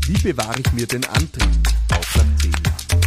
Wie bewahre ich mir den Antrieb auch nach 10 Jahren?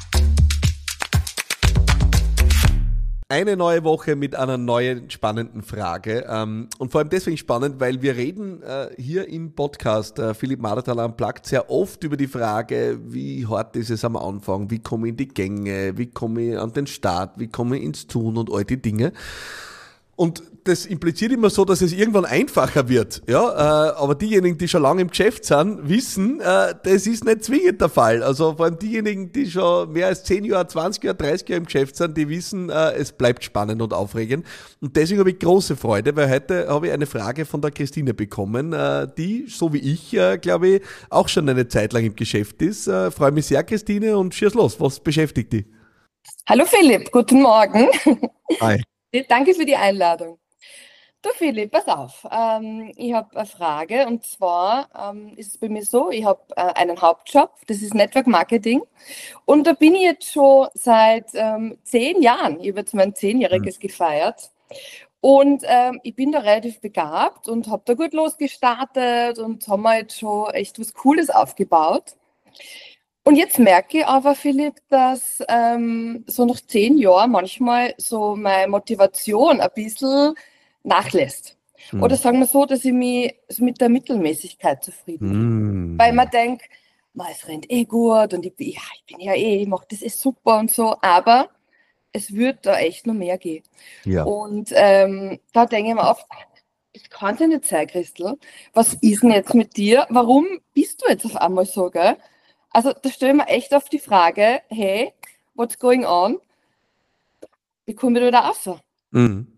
Eine neue Woche mit einer neuen spannenden Frage und vor allem deswegen spannend, weil wir reden hier im Podcast Philipp Madertaler Unplugged sehr oft über die Frage, wie hart ist es am Anfang, wie komme ich in die Gänge, wie komme ich an den Start, wie komme ich ins Tun und all die Dinge. Und das impliziert immer so, dass es irgendwann einfacher wird. Ja, aber diejenigen, die schon lange im Geschäft sind, wissen, das ist nicht zwingend der Fall. Also vor allem diejenigen, die schon mehr als 10 Jahre, 20 Jahre, 30 Jahre im Geschäft sind, die wissen, es bleibt spannend und aufregend. Und deswegen habe ich große Freude, weil heute habe ich eine Frage von der Christine bekommen, die, so wie ich, glaube ich, auch schon eine Zeit lang im Geschäft ist. Freue mich sehr, Christine, und schieß los. Was beschäftigt dich? Hallo Philipp, guten Morgen. Hi. Danke für die Einladung. Du Philipp, pass auf. Ich habe eine Frage, und zwar ist es bei mir so, ich habe einen Hauptjob, das ist Network Marketing, und da bin ich jetzt schon seit 10 Jahren, ich habe jetzt mein 10-jähriges gefeiert, und ich bin da relativ begabt und habe da gut losgestartet und haben wir jetzt schon echt was Cooles aufgebaut. Und jetzt merke ich aber, Philipp, dass so nach 10 Jahren manchmal so meine Motivation ein bisschen nachlässt. Oder sagen wir so, dass ich mich so mit der Mittelmäßigkeit zufrieden bin. Weil man denkt, es rennt eh gut und ich bin ja eh, ich mache das eh super und so, aber es wird da echt noch mehr gehen. Ja. Und da denke ich mir oft, das kann ja nicht sein, Christel. Was ist denn jetzt mit dir? Warum bist du jetzt auf einmal so, gell? Also da stellen wir echt auf die Frage, hey, what's going on? Wie komme ich da raus? Mhm.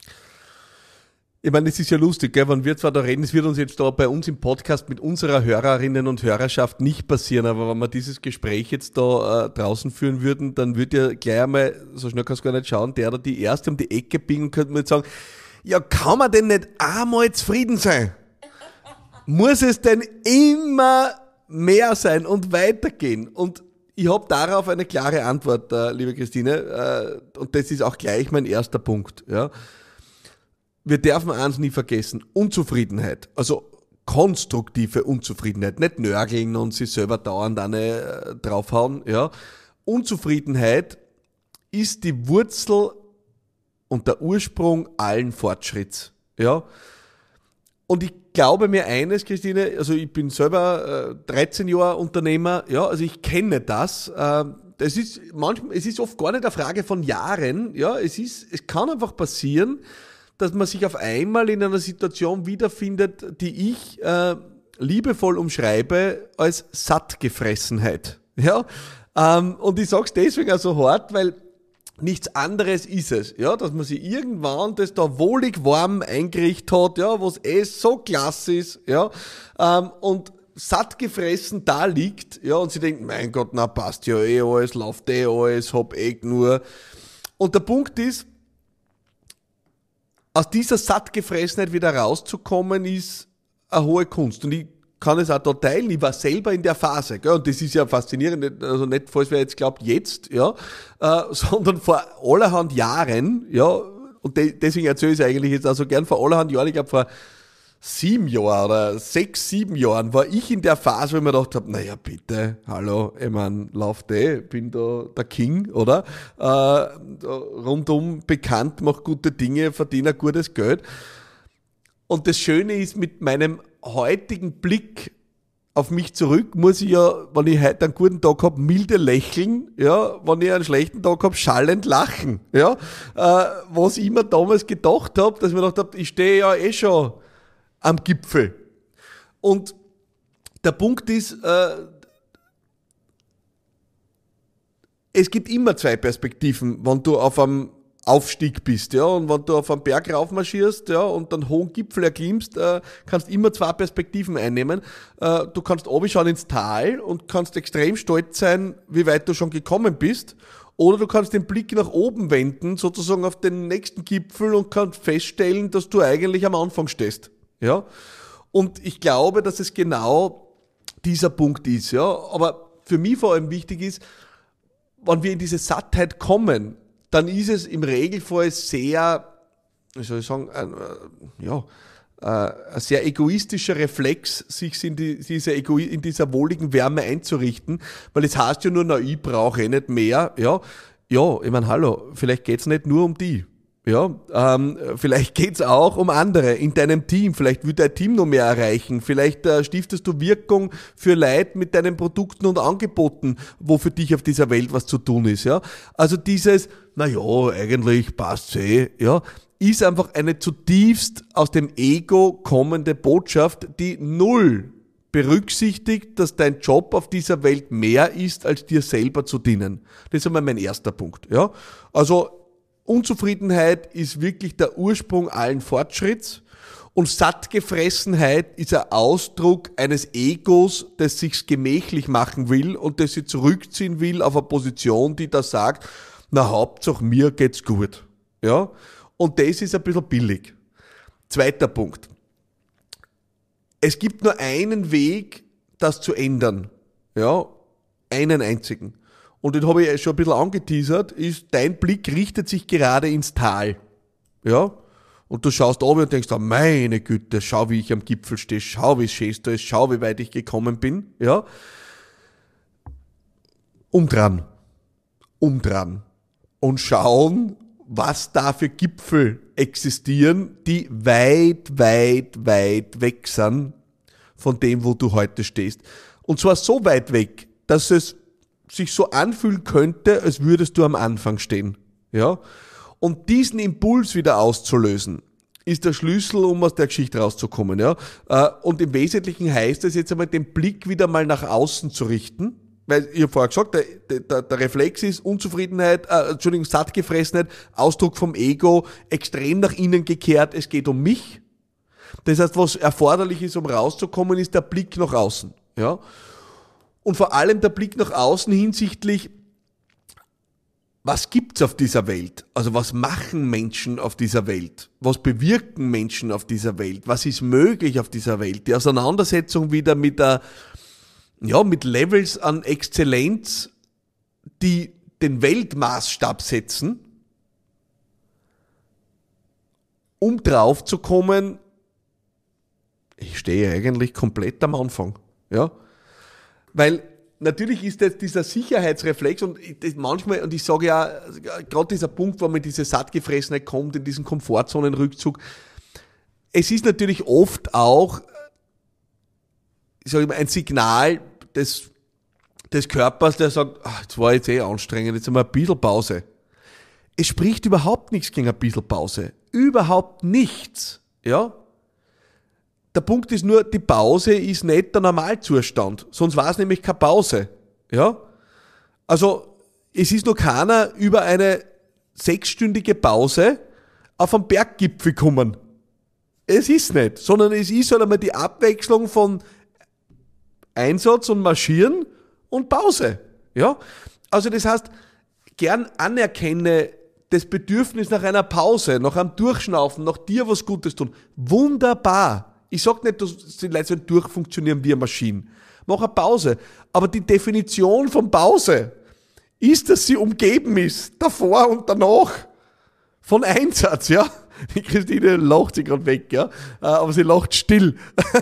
Ich meine, es ist ja lustig, gell? Wenn wir zwar da reden, es wird uns jetzt da bei uns im Podcast mit unserer Hörerinnen und Hörerschaft nicht passieren, aber wenn wir dieses Gespräch jetzt da draußen führen würden, dann würde ja gleich einmal, so schnell kannst du gar nicht schauen, der da die Erste um die Ecke biegen, könnte man jetzt sagen, ja, kann man denn nicht einmal zufrieden sein? Muss es denn immer mehr sein und weitergehen? Und ich habe darauf eine klare Antwort, liebe Christine, und das ist auch gleich mein erster Punkt. Ja. Wir dürfen eins nie vergessen, Unzufriedenheit, also konstruktive Unzufriedenheit, nicht nörgeln und sich selber dauernd eine draufhauen. Ja. Unzufriedenheit ist die Wurzel und der Ursprung allen Fortschritts. Ja. Und ich glaube mir eines, Christine, also ich bin selber 13 Jahre Unternehmer, ja, also ich kenne das. Es ist oft gar nicht eine Frage von Jahren, ja, es kann einfach passieren, dass man sich auf einmal in einer Situation wiederfindet, die ich liebevoll umschreibe als Sattgefressenheit, ja. Und ich sag's deswegen auch so hart, weil nichts anderes ist es, ja, dass man sich irgendwann das da wohlig warm eingerichtet hat, ja, wo es so klasse ist, ja, und satt gefressen da liegt, ja, und sie denkt, mein Gott, na passt ja eh alles, läuft eh alles, hab eh nur. Und der Punkt ist, aus dieser Sattgefressenheit wieder rauszukommen, ist eine hohe Kunst. Und ich kann es auch da teilen, ich war selber in der Phase, gell? Und das ist ja faszinierend, also nicht, falls wer jetzt glaubt, jetzt, ja, sondern vor allerhand Jahren, ja, und deswegen erzähle ich es eigentlich jetzt auch so gern, vor allerhand Jahren, ich glaube vor 7 Jahren oder 6, 7 Jahren war ich in der Phase, wo ich mir gedacht habe, naja bitte, hallo, ich mein, läuft bin da der King, oder? Rundum bekannt, mach gute Dinge, verdiene gutes Geld. Und das Schöne ist, mit meinem heutigen Blick auf mich zurück, muss ich ja, wenn ich heute einen guten Tag habe, milde lächeln, ja, wenn ich einen schlechten Tag habe, schallend lachen, ja, was ich mir damals gedacht habe, dass ich mir gedacht habe, ich stehe ja eh schon am Gipfel. Und der Punkt ist, es gibt immer 2 Perspektiven, wenn du auf einem Aufstieg bist, ja, und wenn du auf einen Berg raufmarschierst, ja, und einen hohen Gipfel erklimmst, kannst immer 2 Perspektiven einnehmen. Du kannst runterschauen ins Tal und kannst extrem stolz sein, wie weit du schon gekommen bist. Oder du kannst den Blick nach oben wenden, sozusagen auf den nächsten Gipfel, und kannst feststellen, dass du eigentlich am Anfang stehst, ja. Und ich glaube, dass es genau dieser Punkt ist, ja. Aber für mich vor allem wichtig ist, wenn wir in diese Sattheit kommen, dann ist es im Regelfall sehr, wie soll ich sagen, ein sehr egoistischer Reflex, sich in dieser wohligen Wärme einzurichten, weil es heißt ja nur, na, ich brauche eh nicht mehr, ja, ich meine, hallo, vielleicht geht's nicht nur um die, ja, vielleicht geht's auch um andere in deinem Team, vielleicht will dein Team noch mehr erreichen, vielleicht stiftest du Wirkung für Leute mit deinen Produkten und Angeboten, wo für dich auf dieser Welt was zu tun ist, ja, also dieses, na ja, eigentlich passt's eh, ja, ist einfach eine zutiefst aus dem Ego kommende Botschaft, die null berücksichtigt, dass dein Job auf dieser Welt mehr ist, als dir selber zu dienen. Das ist einmal mein erster Punkt. Ja? Also Unzufriedenheit ist wirklich der Ursprung allen Fortschritts und Sattgefressenheit ist ein Ausdruck eines Egos, das sich's gemächlich machen will und das sich zurückziehen will auf eine Position, die da sagt, na Hauptsache mir geht's gut. Ja? Und das ist ein bisschen billig. Zweiter Punkt. Es gibt nur einen Weg, das zu ändern. Ja, einen einzigen. Und den habe ich schon ein bisschen angeteasert, ist, dein Blick richtet sich gerade ins Tal. Ja, und du schaust runter und denkst, oh meine Güte, schau, wie ich am Gipfel stehe, schau, wie schön da ist, schau, wie weit ich gekommen bin. Ja, umdran. Und schauen, was da für Gipfel existieren, die weit weg sind von dem, wo du heute stehst. Und zwar so weit weg, dass es sich so anfühlen könnte, als würdest du am Anfang stehen. Ja? Und diesen Impuls wieder auszulösen, ist der Schlüssel, um aus der Geschichte rauszukommen. Ja? Und im Wesentlichen heißt es jetzt einmal, den Blick wieder mal nach außen zu richten. Weil ich habe vorher gesagt, der Reflex ist Unzufriedenheit, Sattgefressenheit, Ausdruck vom Ego, extrem nach innen gekehrt, es geht um mich. Das heißt, was erforderlich ist, um rauszukommen, ist der Blick nach außen. Ja? Und vor allem der Blick nach außen hinsichtlich, was gibt's auf dieser Welt? Also was machen Menschen auf dieser Welt? Was bewirken Menschen auf dieser Welt? Was ist möglich auf dieser Welt? Die Auseinandersetzung wieder mit Levels an Exzellenz, die den Weltmaßstab setzen, um drauf zu kommen, ich stehe eigentlich komplett am Anfang. Ja? Weil natürlich ist jetzt dieser Sicherheitsreflex und manchmal, und ich sage ja, gerade dieser Punkt, wo man in diese Sattgefressenheit kommt, in diesen Komfortzonenrückzug, es ist natürlich oft auch, ich sage immer, ein Signal des Körpers, der sagt, jetzt war jetzt anstrengend, jetzt einmal ein bisschen Pause. Es spricht überhaupt nichts gegen ein bisschen Pause. Überhaupt nichts. Ja? Der Punkt ist nur, die Pause ist nicht der Normalzustand. Sonst war es nämlich keine Pause. Ja? Also, es ist noch keiner über eine 6-stündige Pause auf einen Berggipfel gekommen. Es ist nicht. Sondern es ist halt einmal die Abwechslung von Einsatz und Marschieren und Pause. Ja? Also das heißt, gern anerkenne das Bedürfnis nach einer Pause, nach einem Durchschnaufen, nach dir was Gutes tun. Wunderbar. Ich sag nicht, dass die Leute so durchfunktionieren wie eine Maschine. Mach eine Pause. Aber die Definition von Pause ist, dass sie umgeben ist, davor und danach, von Einsatz, ja. Die Christine lacht sich gerade weg, ja. Aber sie lacht still.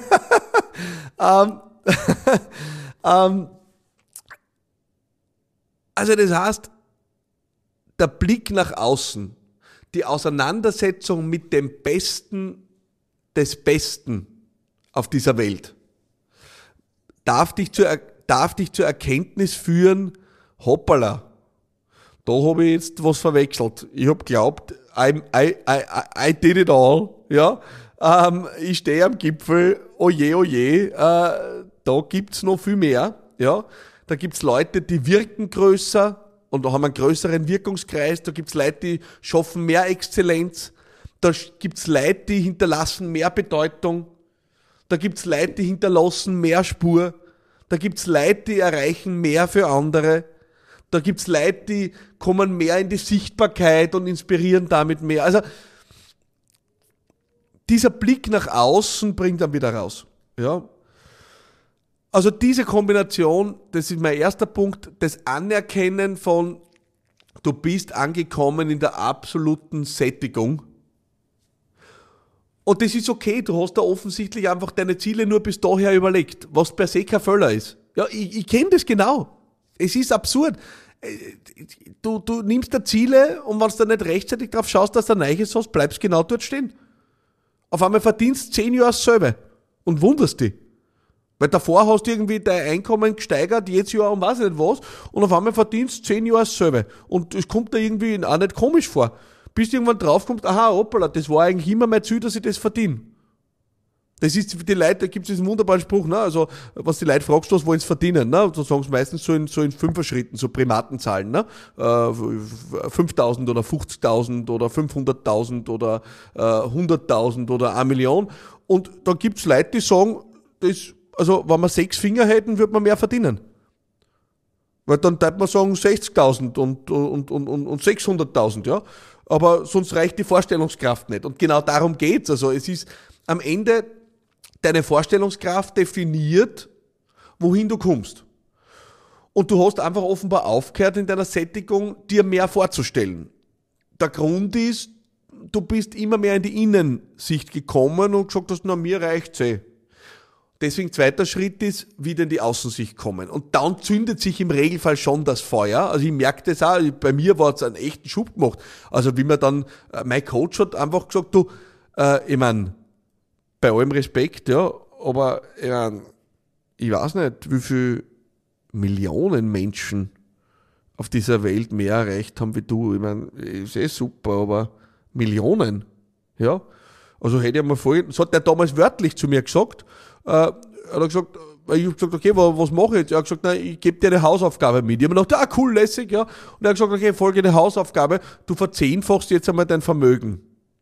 Also das heißt, der Blick nach außen, die Auseinandersetzung mit dem Besten des Besten auf dieser Welt, darf dich zur Erkenntnis führen, hoppala, da habe ich jetzt was verwechselt. Ich habe geglaubt, I did it all, ja. Ich stehe am Gipfel, oje, da gibt's noch viel mehr, ja. Da gibt's Leute, die wirken größer und haben einen größeren Wirkungskreis. Da gibt's Leute, die schaffen mehr Exzellenz. Da gibt's Leute, die hinterlassen mehr Bedeutung. Da gibt's Leute, die hinterlassen mehr Spur. Da gibt's Leute, die erreichen mehr für andere. Da gibt's Leute, die kommen mehr in die Sichtbarkeit und inspirieren damit mehr. Also dieser Blick nach außen bringt dann wieder raus. Ja. Also diese Kombination, das ist mein erster Punkt, das Anerkennen von, du bist angekommen in der absoluten Sättigung. Und das ist okay, du hast da offensichtlich einfach deine Ziele nur bis daher überlegt, was per se kein Fehler ist. Ja, ich kenne das genau. Es ist absurd. Du nimmst da Ziele und wenn du da nicht rechtzeitig drauf schaust, dass du ein Neues hast, bleibst genau dort stehen. Auf einmal verdienst 10 Jahre dasselbe und wunderst dich. Weil davor hast du irgendwie dein Einkommen gesteigert, jedes Jahr und weiß nicht was, und auf einmal verdienst 10 Jahre dasselbe. Und es kommt da irgendwie auch nicht komisch vor. Bis du irgendwann draufkommst, aha, hoppala, das war eigentlich immer mein Ziel, dass ich das verdiene. Das ist für die Leute, da gibt es diesen wunderbaren Spruch, ne? Also, was die Leute fragst, was wollen sie verdienen, ne? So sagen sie meistens so in 5er-Schritten, so Primatenzahlen, ne? 5.000 oder 50.000 oder 500.000 oder 100.000 oder 1 Million. Und da gibt's Leute, die sagen, also, wenn wir 6 Finger hätten, würde man mehr verdienen. Weil dann darf man sagen 60.000 und 600.000, ja. Aber sonst reicht die Vorstellungskraft nicht. Und genau darum geht's. Also, es ist am Ende deine Vorstellungskraft definiert, wohin du kommst. Und du hast einfach offenbar aufgehört in deiner Sättigung, dir mehr vorzustellen. Der Grund ist, du bist immer mehr in die Innensicht gekommen und gesagt hast, na, mir reicht's eh. Deswegen zweiter Schritt ist, wieder in die Außensicht kommen. Und dann zündet sich im Regelfall schon das Feuer. Also ich merke das auch, bei mir war es einen echten Schub gemacht. Also wie mir dann, mein Coach hat einfach gesagt, du, ich mein, bei allem Respekt, ja, aber ich weiß nicht, wie viele Millionen Menschen auf dieser Welt mehr erreicht haben wie du. Ich meine, ist eh super, aber Millionen, ja. Also hätte ich mal das hat der damals wörtlich zu mir gesagt, hat er gesagt, ich habe gesagt, okay, was mache ich jetzt? Er hat gesagt, nein, ich gebe dir eine Hausaufgabe mit. Ich habe mir gedacht, cool, lässig, ja. Und er hat gesagt, okay, folgende Hausaufgabe, du verzehnfachst jetzt einmal dein Vermögen.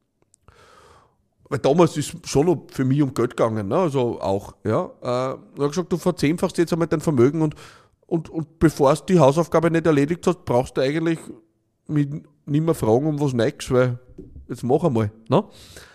Weil damals ist es schon noch für mich um Geld gegangen, ne? Also auch, ja. Er hat gesagt, du verzehnfachst jetzt einmal dein Vermögen und bevor du die Hausaufgabe nicht erledigt hast, brauchst du eigentlich mich nicht mehr fragen um was Neues, weil jetzt mach einmal, ne?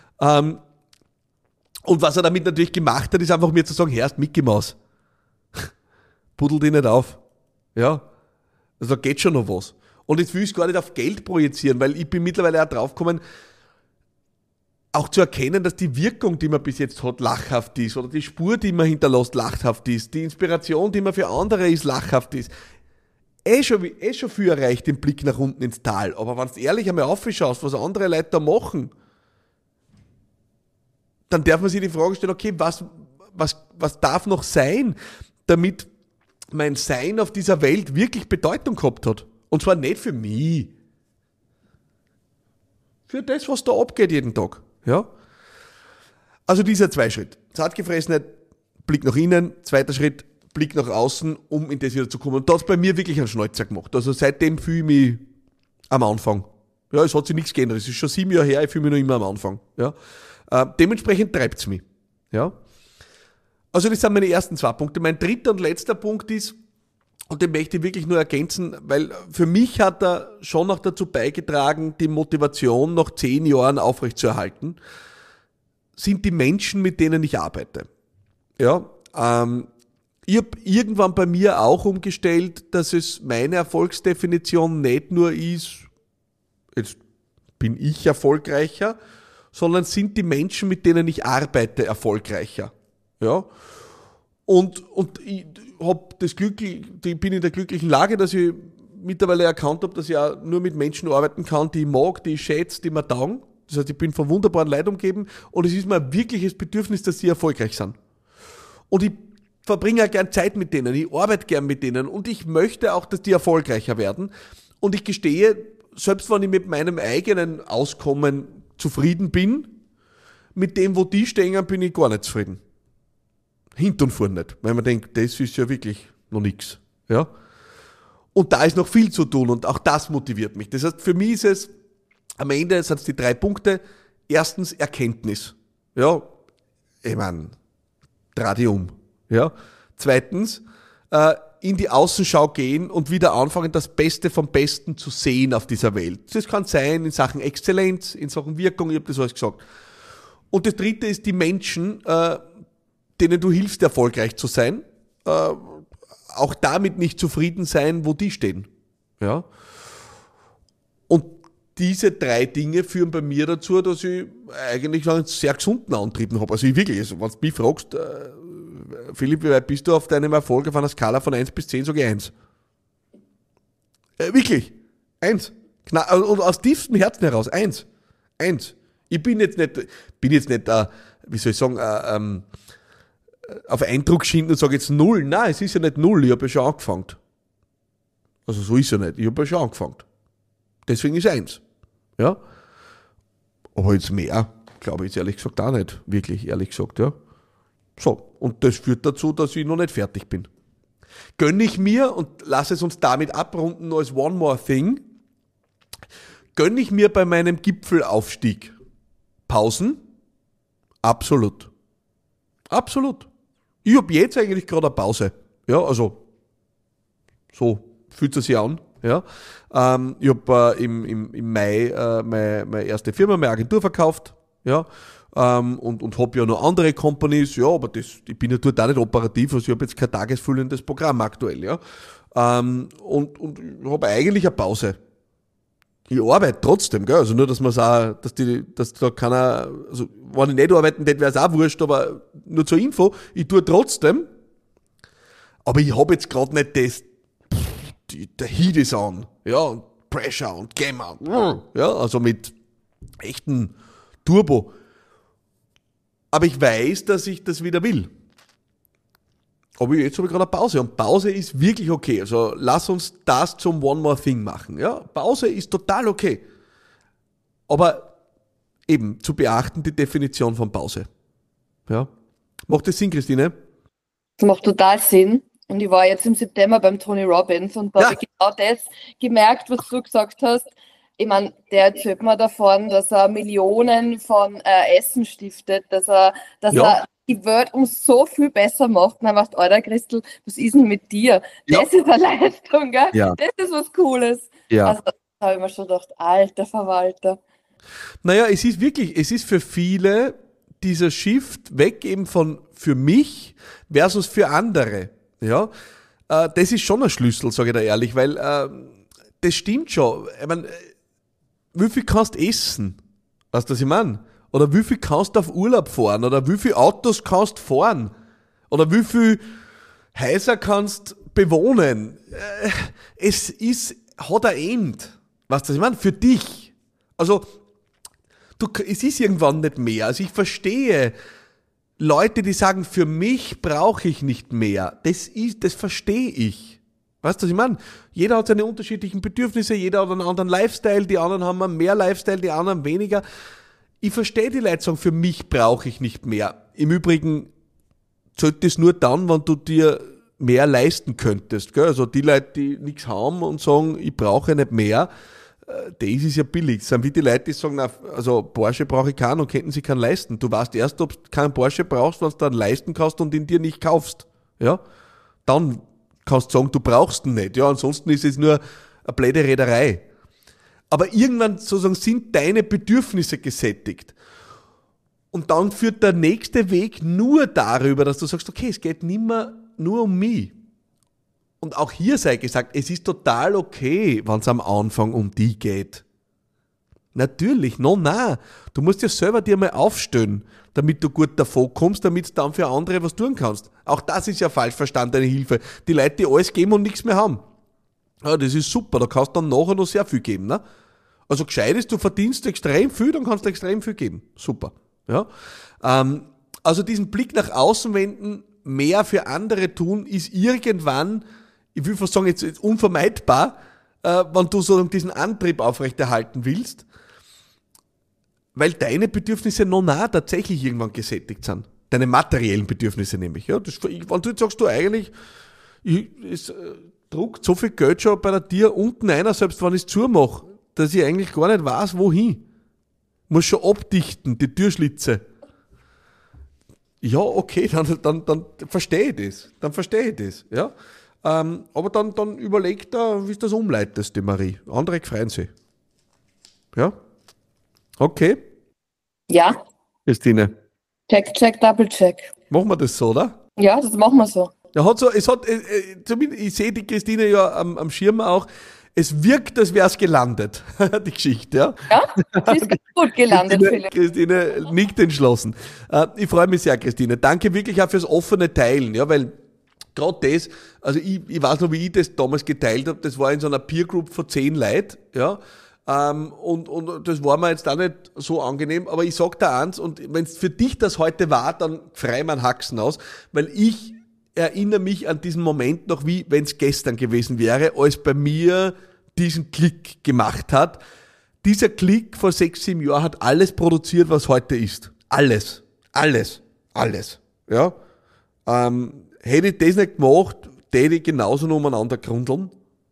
Und was er damit natürlich gemacht hat, ist einfach mir zu sagen, Herrst, Mickey Maus, buddel dich nicht auf, ja. Also da geht schon noch was. Und jetzt will ich es gar nicht auf Geld projizieren, weil ich bin mittlerweile auch draufgekommen, auch zu erkennen, dass die Wirkung, die man bis jetzt hat, lachhaft ist, oder die Spur, die man hinterlässt, lachhaft ist, die Inspiration, die man für andere ist, lachhaft ist. Schon viel erreicht, den Blick nach unten ins Tal. Aber wenn du ehrlich einmal aufschaust, was andere Leute da machen, dann darf man sich die Frage stellen, okay, was darf noch sein, damit mein Sein auf dieser Welt wirklich Bedeutung gehabt hat? Und zwar nicht für mich. Für das, was da abgeht jeden Tag. Ja? Also dieser Zweischritt. Zartgefressenheit, Blick nach innen, zweiter Schritt, Blick nach außen, um in das wieder zu kommen. Und da hat es bei mir wirklich einen Schnäuzer gemacht. Also seitdem fühle ich mich am Anfang. Ja, es hat sich nichts geändert. Es ist schon 7 Jahre her, ich fühle mich noch immer am Anfang. Ja? Dementsprechend treibt es mich. Ja? Also das sind meine ersten 2 Punkte. Mein dritter und letzter Punkt ist, und den möchte ich wirklich nur ergänzen, weil für mich hat er schon noch dazu beigetragen, die Motivation nach 10 Jahren aufrechtzuerhalten, sind die Menschen, mit denen ich arbeite. Ja, ich habe irgendwann bei mir auch umgestellt, dass es meine Erfolgsdefinition nicht nur ist, jetzt bin ich erfolgreicher, sondern sind die Menschen, mit denen ich arbeite, erfolgreicher. Ja, und ich hab das Glück, ich bin in der glücklichen Lage, dass ich mittlerweile erkannt habe, dass ich auch nur mit Menschen arbeiten kann, die ich mag, die ich schätze, die mir taugen. Das heißt, ich bin von wunderbaren Leuten umgeben und es ist mir ein wirkliches Bedürfnis, dass sie erfolgreich sind. Und ich verbringe auch gern Zeit mit denen, ich arbeite gern mit denen und ich möchte auch, dass die erfolgreicher werden. Und ich gestehe, selbst wenn ich mit meinem eigenen Auskommen zufrieden bin, mit dem, wo die stehen, bin ich gar nicht zufrieden. Hinten und vorne nicht, weil man denkt, das ist ja wirklich noch nichts. Ja? Und da ist noch viel zu tun und auch das motiviert mich. Das heißt, für mich ist es, am Ende sind es die 3 Punkte. Erstens Erkenntnis. Ja, ich meine, Tradium. Ja. Zweitens, in die Außenschau gehen und wieder anfangen, das Beste vom Besten zu sehen auf dieser Welt. Das kann sein in Sachen Exzellenz, in Sachen Wirkung, ich habe das alles gesagt. Und das dritte ist die Menschen, denen du hilfst, erfolgreich zu sein, auch damit nicht zufrieden sein, wo die stehen. Ja. Und diese 3 Dinge führen bei mir dazu, dass ich eigentlich einen sehr gesunden Antrieb habe. Also ich wirklich, also wenn du mich fragst, Philipp, wie weit bist du auf deinem Erfolg auf einer Skala von 1 bis 10, sage ich 1. Wirklich, 1. Und aus tiefstem Herzen heraus, 1. Ich bin jetzt nicht, wie soll ich sagen, auf Eindruck schinden und sage jetzt 0. Nein, es ist ja nicht 0, ich habe ja schon angefangen. Also so ist ja nicht, ich habe ja schon angefangen. Deswegen ist 1. Ja. Aber jetzt mehr, glaube ich jetzt ehrlich gesagt auch nicht. Wirklich, ehrlich gesagt, ja. So, und das führt dazu, dass ich noch nicht fertig bin. Gönne ich mir, und lass es uns damit abrunden als One More Thing, gönne ich mir bei meinem Gipfelaufstieg Pausen? Absolut. Absolut. Ich habe jetzt eigentlich gerade eine Pause. Ja, also so fühlt es sich an. Ja. Ich habe im Mai meine erste Firma, meine Agentur verkauft. Ja. Und habe ja noch andere Companies. Ja, aber ich bin ja dort auch nicht operativ. Also ich habe jetzt kein tagesfüllendes Programm aktuell. Ja. Und habe eigentlich eine Pause. Ich arbeite trotzdem, gell? Also nur, dass man auch, dass da keiner, also wenn ich nicht arbeiten hätte, wäre es auch wurscht, aber nur zur Info, ich tue trotzdem, aber ich habe jetzt gerade nicht der Heat ist an, ja, und Pressure und Gamma, ja, also mit echten Turbo. Aber ich weiß, dass ich das wieder will. Aber jetzt habe ich gerade eine Pause und Pause ist wirklich okay. Also lass uns das zum One More Thing machen. Ja, Pause ist total okay. Aber eben zu beachten die Definition von Pause. Ja. Macht das Sinn, Christine? Das macht total Sinn. Und ich war jetzt im September beim Tony Robbins und da habe ich genau das gemerkt, was du gesagt hast. Ich meine, der erzählt mir davon, dass er Millionen von Essen stiftet, dass er die Welt um so viel besser macht. Und er macht, Alter, Christel, was ist denn mit dir? Ja. Das ist eine Leistung, gell? Ja. Das ist was Cooles. Ja. Also da habe ich mir schon gedacht, alter Verwalter. Naja, es ist für viele dieser Shift weg eben von für mich versus für andere. Ja, das ist schon ein Schlüssel, sage ich da ehrlich, weil das stimmt schon. Ich meine, wie viel kannst du essen? Weißt du, was ich meine? Oder wie viel kannst du auf Urlaub fahren? Oder wie viele Autos kannst du fahren? Oder wie viele Häuser kannst du bewohnen? Es hat ein End. Weißt du, was ich meine? Für dich. Also, es ist irgendwann nicht mehr. Also ich verstehe Leute, die sagen, für mich brauche ich nicht mehr. Das verstehe ich. Weißt du, was ich meine? Jeder hat seine unterschiedlichen Bedürfnisse, jeder hat einen anderen Lifestyle, die anderen haben mehr Lifestyle, die anderen weniger. Ich verstehe die Leute sagen, für mich brauche ich nicht mehr. Im Übrigen zählt das nur dann, wenn du dir mehr leisten könntest. Gell? Also die Leute, die nichts haben und sagen, ich brauche nicht mehr, das ist ja billig. Das sind wie die Leute, die sagen, na, also Porsche brauche ich keinen und könnten sie keinen leisten. Du weißt erst, ob du keinen Porsche brauchst, wenn du dann leisten kannst und ihn dir nicht kaufst. Ja? Dann kannst du sagen, du brauchst ihn nicht. Ja, ansonsten ist es nur eine blöde Reederei. Aber irgendwann sozusagen sind deine Bedürfnisse gesättigt. Und dann führt der nächste Weg nur darüber, dass du sagst, okay, es geht nicht mehr nur um mich. Und auch hier sei gesagt, es ist total okay, wenn es am Anfang um die geht. Natürlich, nein. Du musst ja selber dir mal aufstellen, damit du gut davon kommst, damit du dann für andere was tun kannst. Auch das ist ja falsch verstandene Hilfe. Die Leute, die alles geben und nichts mehr haben. Ja, das ist super, da kannst du dann nachher noch sehr viel geben. Ne? Also gescheit ist, du verdienst extrem viel, dann kannst du extrem viel geben. Super. Ja? Also diesen Blick nach außen wenden, mehr für andere tun, ist irgendwann, ich will fast sagen, jetzt unvermeidbar, wenn du so diesen Antrieb aufrechterhalten willst, weil deine Bedürfnisse noch tatsächlich irgendwann gesättigt sind. Deine materiellen Bedürfnisse nämlich. Ja, wenn du jetzt sagst, du eigentlich, es druckt so viel Geld schon bei dir unten einer, selbst wenn ich es zumache, dass ich eigentlich gar nicht weiß, wohin. Muss schon abdichten, die Türschlitze. Ja, okay, dann verstehe ich das. Dann verstehe ich das, ja. Aber dann überleg da, wie du das umleitest, die Marie. Andere freuen sich. Ja? Okay. Ja. Christine. Check, Double check. Machen wir das so, oder? Ja, das machen wir so. Zumindest, ich sehe die Christine ja am Schirm auch. Es wirkt, als wäre es gelandet, die Geschichte. Ja, Ja, sie ist ganz gut gelandet, Philipp. Christine nickt entschlossen. Ich freue mich sehr, Christine. Danke wirklich auch fürs offene Teilen, ja, weil gerade das, also ich weiß noch, wie ich das damals geteilt habe, das war in so einer Peer Group von 10 Leuten, ja, und das war mir jetzt auch nicht so angenehm, aber ich sag da eins, und wenn es für dich das heute war, dann frei mein Haxen aus, weil ich erinnere mich an diesen Moment noch, wie wenn es gestern gewesen wäre, als bei mir diesen Klick gemacht hat. Dieser Klick vor 6, 7 Jahren hat alles produziert, was heute ist. Alles. Ja. Hätte ich das nicht gemacht, hätte ich genauso noch umeinander grundeln.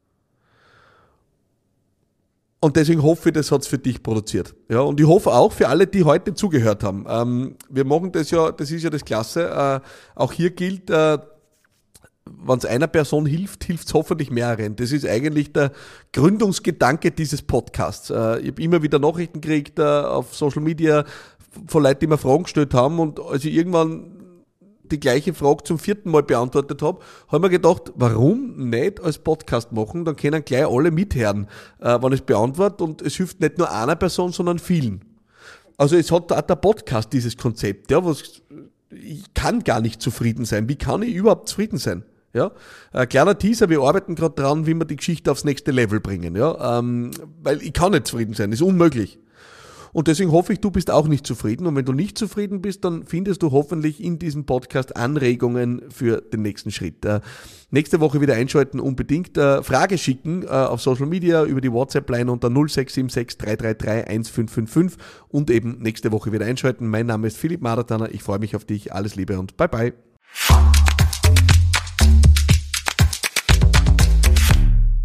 Und deswegen hoffe ich, das hat's für dich produziert. Ja, und ich hoffe auch für alle, die heute zugehört haben. Wir machen das ja, das ist ja das Klasse. Auch hier gilt, wenn es einer Person hilft, hilft es hoffentlich mehreren. Das ist eigentlich der Gründungsgedanke dieses Podcasts. Ich habe immer wieder Nachrichten gekriegt auf Social Media von Leuten, die mir Fragen gestellt haben, und als ich irgendwann die gleiche Frage zum 4. Mal beantwortet habe, habe ich mir gedacht, warum nicht als Podcast machen? Dann können gleich alle mithören, wenn ich es beantworte, und es hilft nicht nur einer Person, sondern vielen. Also es hat auch der Podcast dieses Konzept, ja, ich kann gar nicht zufrieden sein. Wie kann ich überhaupt zufrieden sein? Ja, kleiner Teaser, wir arbeiten gerade dran, wie wir die Geschichte aufs nächste Level bringen, ja, weil ich kann nicht zufrieden sein, ist unmöglich. Und deswegen hoffe ich, du bist auch nicht zufrieden. Und wenn du nicht zufrieden bist, dann findest du hoffentlich in diesem Podcast Anregungen für den nächsten Schritt. Nächste Woche wieder einschalten, unbedingt. Frage schicken auf Social Media über die WhatsApp-Line unter 0676 333 1555 und eben nächste Woche wieder einschalten. Mein Name ist Philipp Maratana. Ich freue mich auf dich. Alles Liebe und bye bye.